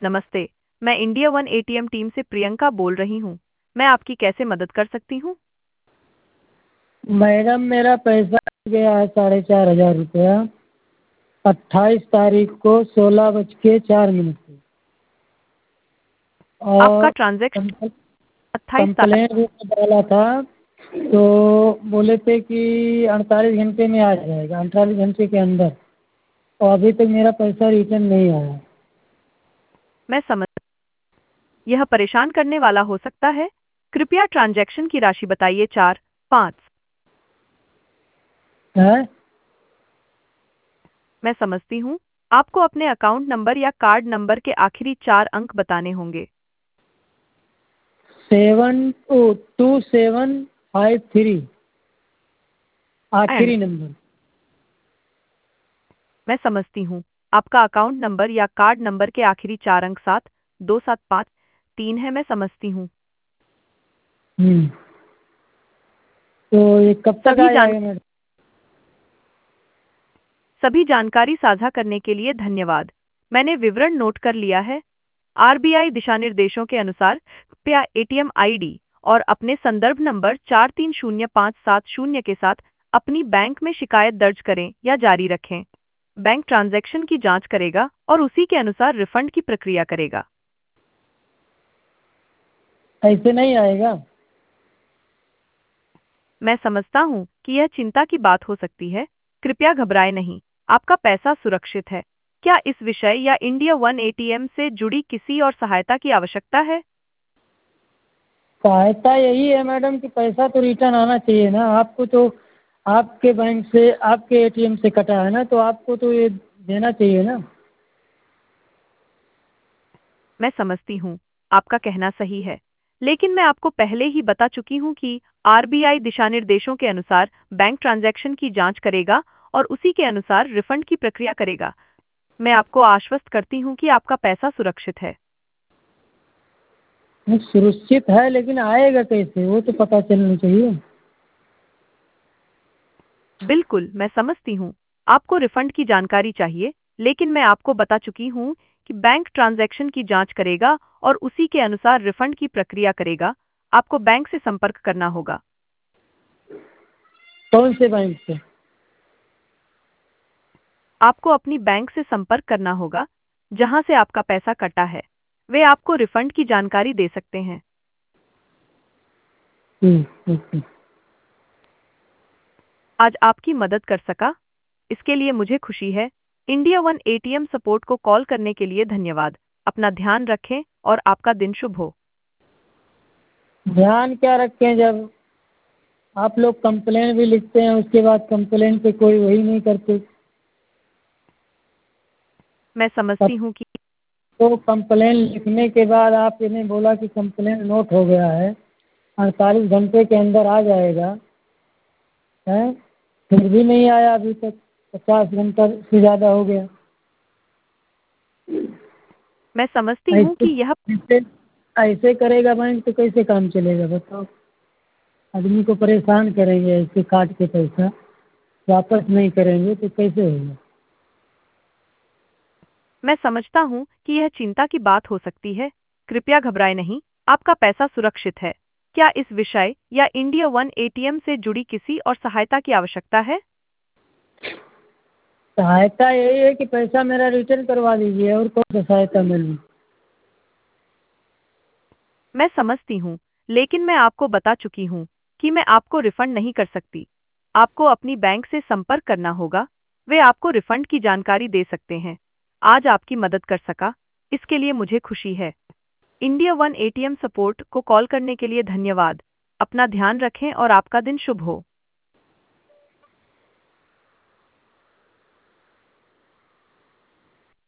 नमस्ते। मैं India one ATM team से प्रियंका बोल रही हूँ। मैं आपकी कैसे मदद कर सकती हूँ? मैडम मेरा पैसा गया है 4,500 रुपया 28 तारीख को 16:04 पे। आपका और ट्रांजैक्शन 28 तारीख। कंप्लेन भी मैं डाला था, तो बोले थे कि 48 घंटे में आ जाएगा, 48 घंटे के अंदर। और अभी तक मेरा पैसा रिटर्न नहीं आया मैं समझ, यह परेशान करने वाला हो सकता है। कृपया ट्रांजैक्शन की राशि बताइए। 4, 5। है। मैं समझती हूँ। आपको अपने अकाउंट नंबर या कार्ड नंबर के आखिरी 4 अंक बताने होंगे। 272753 एंड आखिरी नंबर। मैं समझती हूँ। आपका अकाउंट नंबर या कार्ड नंबर के आखिरी 4 अंक 72753 है। मैं समझती हूँ। हम्म। तो ये कब तक सभी आ जान जाएगा मैडम? सभी जानकारी साझा करने के लिए धन्यवाद। मैंने विवरण नोट कर लिया है। आरबीआई दिशानिर्देशों के अनुसार कृपया एटीएम आईडी और अपने संदर्भ नंबर 430570 के साथ अपनी बैंक में शिकायत दर्ज करें या जारी रखें। बैंक ट्रांजैक्शन की जांच करेगा और उसी के अनुसार रिफंड की प्रक्रिया करेगा। ऐसे नहीं आएगा। मैं समझता हूँ कि यह चिंता की बात हो सकती है। कृपया घबराएं नहीं। आपका पैसा सुरक्षित है। क्या इस विषय या इंडिया वन एटीएम से जुड़ी किसी और सहायता की आवश्यकता है? सहायता यही है मैडम कि पैसा तो रिटर्न आना चाहिए ना। आपको तो आपके बैंक से, आपके एटीएम से कटा है ना, तो आपको तो ये देना चाहिए ना। मैं समझती हूँ। आपका कहना सही है। लेकिन मैं आपको पहले ही बता चुकी हूँ कि आरबीआई दिशानिर्देशों के अनुसार बैंक ट्रांजैक्शन की जांच करेगा और उसी के अनुसार रिफंड की प्रक्रिया करेगा। मैं आपको आश्वस्त करती हूँ कि आपका पैसा सुरक्षित है। नहीं, सुरक्षित है लेकिन आएगा कैसे, वो तो पता चलना चाहिए। बिल्कुल, मैं समझती हूँ। आपको रिफंड की जानकारी चाहिए, लेकिन मैं आपको बता चुकी हूँ कि बैंक ट्रांजैक्शन की जांच करेगा और उसी के अनुसार रिफंड की प्रक्रिया करेगा। आपको बैंक से संपर्क करना होगा। कौन से बैंक से? आपको अपनी बैंक से संपर्क करना होगा, जहां से आपका पैसा कटा है। वे आपको रिफंड की जानकारी दे सकते हैं। ओके। आज आपकी मदद कर सका, इसके लिए मुझे खुशी है। इंडिया वन एटीएम सपोर्ट को कॉल करने के लिए धन्यवाद। अपना ध्यान रखें और आपका दिन शुभ हो। ध्यान क्या रखें जब आप लोग कंप्लेन भी लिखते हैं, उसके बाद कंप्लेन पे कोई वही नहीं करते। मैं समझती तब हूँ कि तो कंप्लेन लिखने के बाद आपने बोला कि कंप्लेन नोट हो गया है, 48 घंटे के अंदर आ जाएगा, है, फिर भी नहीं आया अभी तक। 50 घंटा से ज़्यादा हो गया। मैं समझती हूँ ऐसे कि यह ऐसे ऐसे करेगा बैंक तो कैसे काम चलेगा बताओ। आदमी को परेशान करेंगे ऐसे काट के पैसा, वापस नहीं करेंगे तो कैसे होगा। मैं समझता हूँ कि यह चिंता की बात हो सकती है। कृपया घबराएं नहीं। आपका पैसा सुरक्षित है। क्या इस विषय या इंडिया वन एटीएम से जुड़ी किसी और सहायता की आवश्यकता है? सहायता यही है कि पैसा मेरा रिटर्न करवा दीजिए, और कौन सा सहायता मिली। मैं समझती हूँ, लेकिन मैं आपको बता चुकी हूँ कि मैं आपको रिफंड नहीं कर सकती। आपको अपनी बैंक से संपर्क करना होगा। वे आपको रिफंड की जानकारी दे सकते हैं। आज आपकी मदद कर सका, इसके लिए मुझे खुशी है। इंडिया वन एटीएम सपोर्ट को कॉल करने के लिए धन्यवाद। अपना ध्यान रखें और आपका दिन शुभ हो।